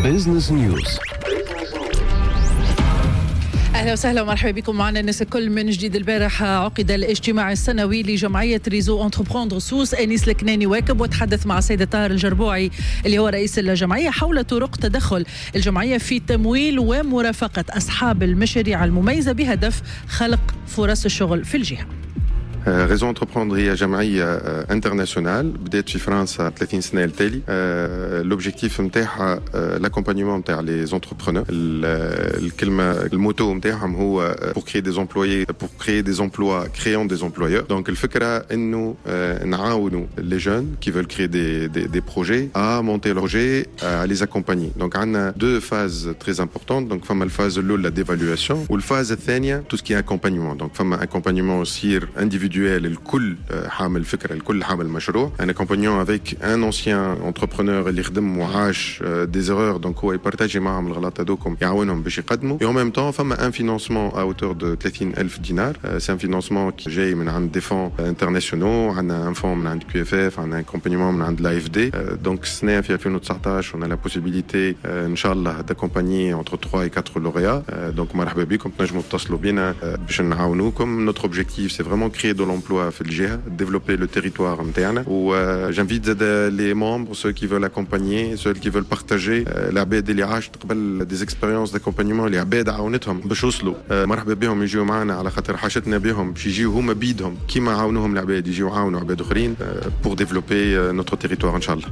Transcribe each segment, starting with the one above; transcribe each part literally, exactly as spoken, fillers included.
بيزنس نيوز. أهلا وسهلا ومرحبا بكم معنا الناس الكل من جديد. البارح عقد الاجتماع السنوي لجمعية ريزو انتربروندر سوس. أنيس الكناني واكب وتحدث مع السيد طاهر الجربوعي اللي هو رئيس الجمعية حول طرق تدخل الجمعية في تمويل ومرافقة أصحاب المشاريع المميزة بهدف خلق فرص الشغل في الجهة. ريزو انتربروندر هي جمعية انترناسيونال بدات في فرنسا ثلاثين سنة التالي. لوبجيكتيف نتاعها لاكومبانيمون نتاع لي زونتربرونور. الكلمة الموتو نتاعهم هو pour créer des employés pour créer des emplois créant des employeurs. دونك الفكرة انه نعاونوا les jeunes qui veulent créer des des des projets à monter leur projet, à les accompagner. Donc عندنا deux phases très importantes. Donc فما الفاز الأولى d'évaluation والفاز الثانية tout ce qui est accompagnement. Donc فما accompagnement يصير individuel الكل حامل فكرة الكل حامل مشروع. un accompagnant avec un ancien entrepreneur اللي خدم وعاش des erreurs donc هو يبارتاجي معهم الغلطات هذوكم يعاونهم باش يقدموا. et en même temps فما un financement à hauteur de ثلاثين ألف دينار. c'est un financement qui جاي من عند des fonds internationaux. عندنا un fonds من عند كيو اف اف. عندنا un accompagnement من عند لا اف دي. donc السنة في ألفين وتسعطاش on a la possibilité ان شاء الله d'accompagner entre trois et quatre lauréats. donc مرحبا بكم تنجموا تتصلوا بينا باش نعاونوكم. notre objectif c'est vraiment créer de l'emploi في الجهة, développer le territoire نتاعنا. و j'invite les membres, ceux qui veulent accompagner, ceux qui veulent partager العباد اللي عاشت قبل des expériences d'accompagnement اللي عباد عاونتهم باش يوصلوا. مرحبا بهم يجيو معنا على خاطر حاجتنا بهم باش يجيو هما بيدهم كيما عاونوهم العباد يجيو عاونوا عباد اخرين pour développer notre territoire ان شاء الله.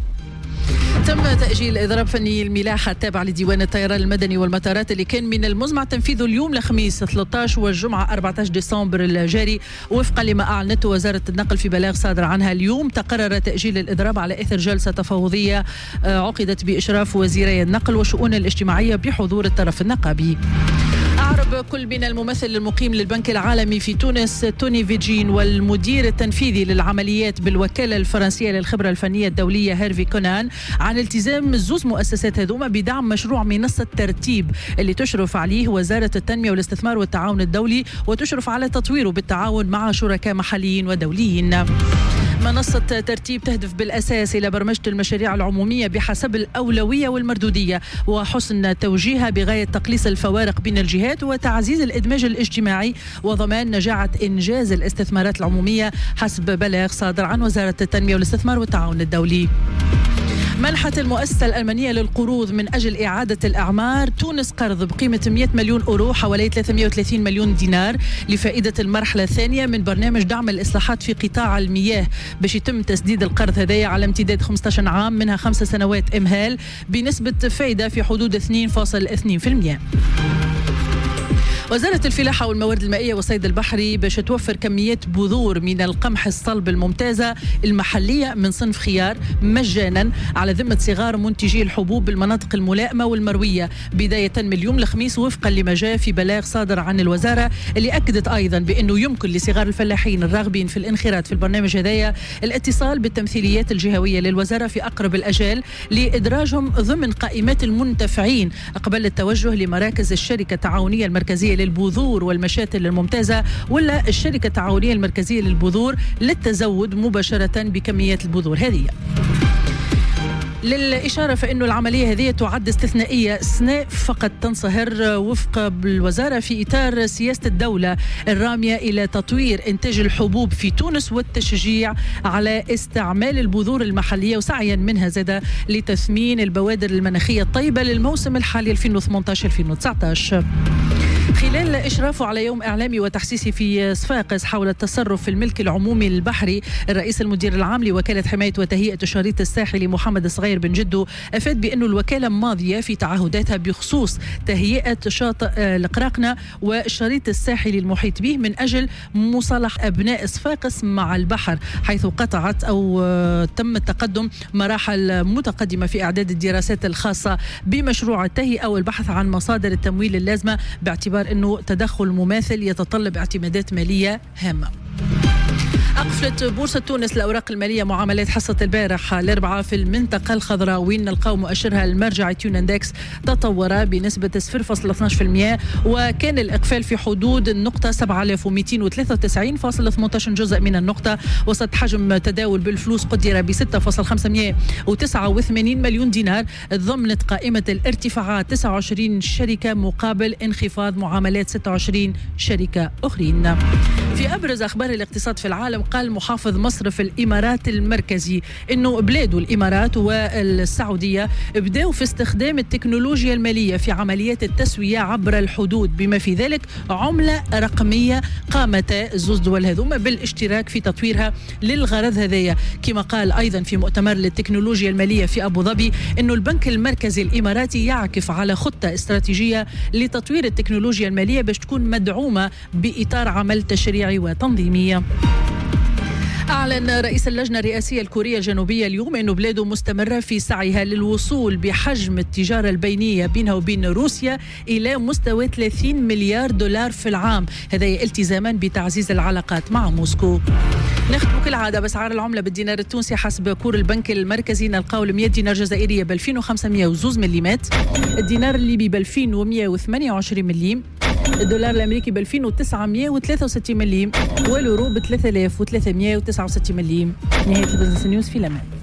تم تأجيل إضراب فني الملاحة التابع لديوان الطيران المدني والمطارات اللي كان من المزمع تنفيذه اليوم لخميس ثلاثة عشر والجمعة أربعة عشر ديسمبر الجاري. وفقا لما أعلنته وزارة النقل في بلاغ صادر عنها اليوم, تقرر تأجيل الإضراب على إثر جلسة تفاوضية عقدت بإشراف وزيري النقل والشؤون الاجتماعية بحضور الطرف النقابي. أعرب كل من الممثل المقيم للبنك العالمي في تونس توني فيجين والمدير التنفيذي للعمليات بالوكالة الفرنسية للخبرة الفنية الدولية هيرفي كونان عن التزام زوز مؤسسات هذوما بدعم مشروع منصة ترتيب اللي تشرف عليه وزارة التنمية والاستثمار والتعاون الدولي وتشرف على تطويره بالتعاون مع شركاء محليين ودوليين. منصة ترتيب تهدف بالأساس إلى برمجة المشاريع العمومية بحسب الأولوية والمردودية وحسن توجيهها بغاية تقليص الفوارق بين الجهات وتعزيز الإدماج الاجتماعي وضمان نجاعة إنجاز الاستثمارات العمومية حسب بلاغ صادر عن وزارة التنمية والاستثمار والتعاون الدولي. منحت المؤسسة الألمانية للقروض من أجل إعادة الأعمار تونس قرض بقيمة مئة مليون أورو حوالي ثلاثمئة وثلاثين مليون دينار لفائدة المرحلة الثانية من برنامج دعم الإصلاحات في قطاع المياه باش يتم تسديد القرض هذايا على امتداد خمسة عشر عام منها خمس سنوات إمهال بنسبة فائدة في حدود اثنين فاصلة اثنين بالمئة. وزارة الفلاحة والموارد المائية والصيد البحري باش توفر كميات بذور من القمح الصلب الممتازة المحلية من صنف خيار مجانا على ذمة صغار منتجي الحبوب بالمناطق الملائمة والمروية بداية من اليوم الخميس وفقا لما جاء في بلاغ صادر عن الوزارة اللي أكدت أيضا بأنه يمكن لصغار الفلاحين الراغبين في الانخراط في البرنامج هذايا الاتصال بالتمثيليات الجهوية للوزارة في أقرب الأجال لإدراجهم ضمن قائمات المنتفعين قبل التوجه لمراكز الشركة التعاونية المركزية للبذور والمشاتل الممتازة ولا الشركة التعاونية المركزية للبذور للتزود مباشرة بكميات البذور هذه. للإشارة فإن العملية هذه تعد استثنائية سنة فقط تنصهر وفق الوزارة في إطار سياسة الدولة الرامية إلى تطوير إنتاج الحبوب في تونس والتشجيع على استعمال البذور المحلية وسعيا منها زاد لتثمين البوادر المناخية الطيبة للموسم الحالي ألفين وثمانية عشر ألفين وتسعة عشر. خلال إشرافه على يوم إعلامي وتحسيسي في صفاقس حول التصرف في الملك العمومي البحري, الرئيس المدير العام لوكالة حماية وتهيئة الشريط الساحلي محمد الصغير بن جدو أفاد بأن الوكالة ماضية في تعهداتها بخصوص تهيئة شاطئ القراقنة والشريط الساحلي المحيط به من أجل مصالح أبناء صفاقس مع البحر, حيث قطعت أو تم التقدم مراحل متقدمة في إعداد الدراسات الخاصة بمشروع التهيئة والبحث عن مصادر التمويل اللازمة باعتبار أنه تدخل مماثل يتطلب اعتمادات مالية هامة. أقفلت بورصة تونس الأوراق المالية معاملات حصة البارح الأربعاء في المنطقة الخضراء، وين نلقاو مؤشرها المرجعي تيون اندكس تطور بنسبة صفر فاصلة اثناش بالمئة، وكان الإقفال في حدود النقطة سبعة آلاف ومئتين وثلاثة وتسعين فاصلة ثمانية عشر جزء من النقطة، وسط حجم تداول بالفلوس قدر ب ستة فاصلة خمسمئة وتسعة وثمانين مليون دينار. ضمنت قائمة الارتفاعات تسعة وعشرين شركة مقابل انخفاض معاملات ستة وعشرين شركة أخرين. في أبرز أخبار الاقتصاد في العالم، قال محافظ مصرف الإمارات المركزي إنه بلاده الإمارات والسعودية بدأوا في استخدام التكنولوجيا المالية في عمليات التسوية عبر الحدود، بما في ذلك عملة رقمية قامتا الزوز دول هذوما بالاشتراك في تطويرها للغرض هذايا. كما قال أيضا في مؤتمر للتكنولوجيا المالية في أبو ظبي إنه البنك المركزي الإماراتي يعكف على خطة استراتيجية لتطوير التكنولوجيا المالية باش تكون مدعومة بإطار عمل تشريعي وتنظيمي. أعلن رئيس اللجنة الرئاسية الكورية الجنوبية اليوم أن بلاده مستمرة في سعيها للوصول بحجم التجارة البينية بينها وبين روسيا إلى مستوى ثلاثين مليار دولار في العام، هذا التزاما بتعزيز العلاقات مع موسكو. نختم كالعادة بأسعار العملة بالدينار التونسي حسب كور البنك المركزي، نلقاو المية دينار جزائرية ب ألفين وخمسمئة وزوز مليمات، الدينار الليبي ب ألفين ومئة وثمانية وعشرين مليم، الدولار الأمريكي ب ألفين وتسعمئة وثلاثة وستين مليم، واليورو ب ثلاثة آلاف وثلاثمئة وتسعة وستين مليم. نهاية البزنس نيوز في الأمان.